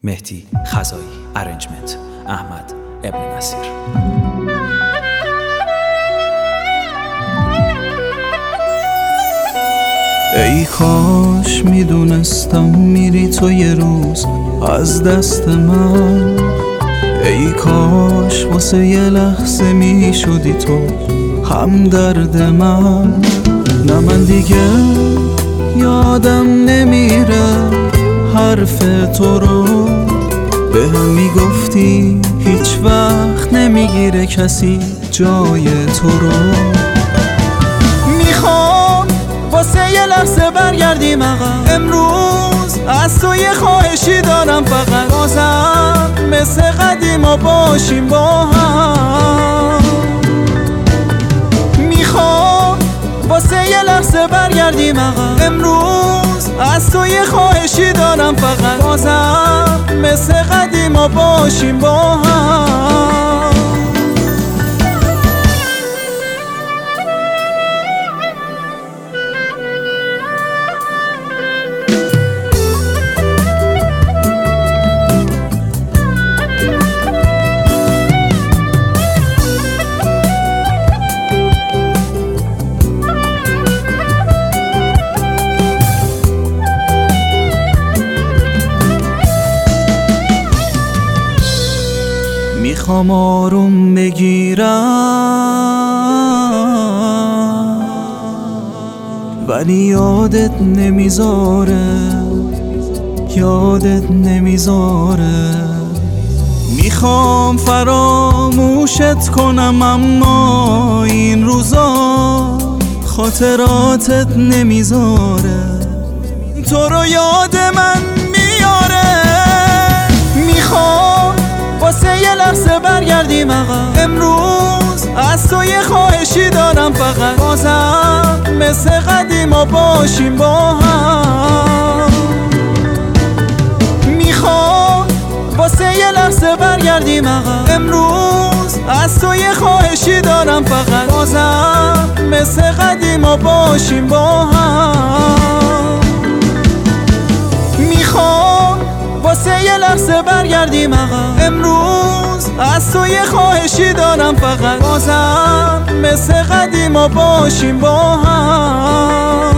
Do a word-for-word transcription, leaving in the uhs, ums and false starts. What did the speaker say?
مهدی خزایی، ارنجمنت احمد ابن نصیر. ای کاش میدونستم میری تو یه روز از دست من، ای کاش واسه یه لحظه میشدی تو همدرد من. نه من دیگه یادم نمیره حرف تو رو، بهم میگفتی هیچ وقت نمیگیره کسی جای تو رو. میخوام واسه یه لحظه برگردیم عقب، امروز از تو یه خواهشی دارم فقط، بازم مثل قدیما باشیم با هم. میخوام واسه یه لحظه برگردیم عقب، امروز از تو یه خواهشی دارم فقط، بازم مثل قدیما باشیم با هم. میخوام آروم بگیرم ولی یادت نمیذاره، یادت نمیذاره. میخوام فراموشت کنم اما این روزا خاطراتت نمیذاره، تو رو یاد من میاره. میخوام واسه یه لحظه برگردیم عقب، امروز از تو یه خواهشی دارم فقط، بازم مثل قدیما باشیم با هم. میخوام واسه یه لحظه برگردیم عقب، امروز از تو یه خواهشی دارم فقط، بازم مثل قدیما باشیم با هم. میخوام واسه یه لحظه برگردیم عقب، امروز از تو یه خواهشی دارم فقط، بازم مثل قدیما باشیم با هم.